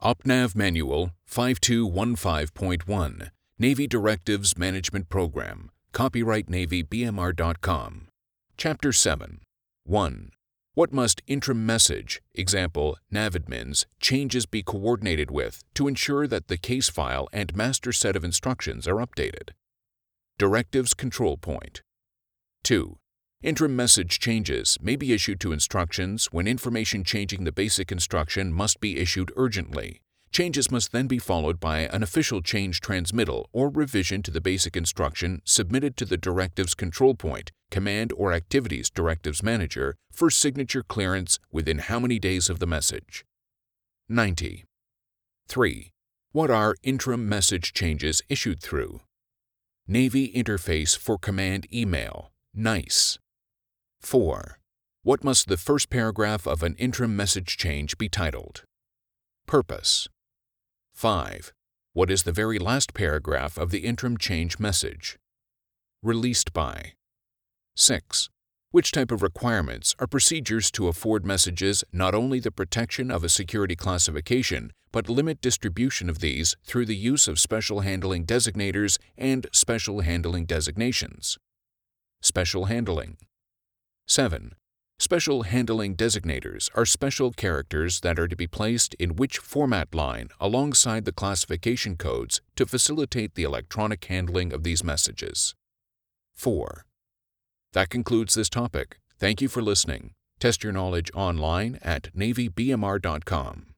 OPNAV Manual 5215.1 Navy Directives Management Program. Copyright Navy BMR.com. Chapter 7. 1. What must interim message, example, NAVADMINs, changes be coordinated with to ensure that the case file and master set of instructions are updated? Directives Control Point. 2. Interim message changes may be issued to instructions when information changing the basic instruction must be issued urgently. Changes must then be followed by an official change transmittal or revision to the basic instruction submitted to the Directives Control Point, Command or Activities Directives Manager for signature clearance within how many days of the message? 90. 3. What are interim message changes issued through? Navy Interface for Command Email, NICE. 4. What must the first paragraph of an interim message change be titled? Purpose. 5. What is the very last paragraph of the interim change message? Released by. 6. Which type of requirements are procedures to afford messages not only the protection of a security classification, but limit distribution of these through the use of special handling designators and special handling designations? Special handling. 7. Special handling designators are special characters that are to be placed in which format line alongside the classification codes to facilitate the electronic handling of these messages. 4. That concludes this topic. Thank you for listening. Test your knowledge online at NavyBMR.com.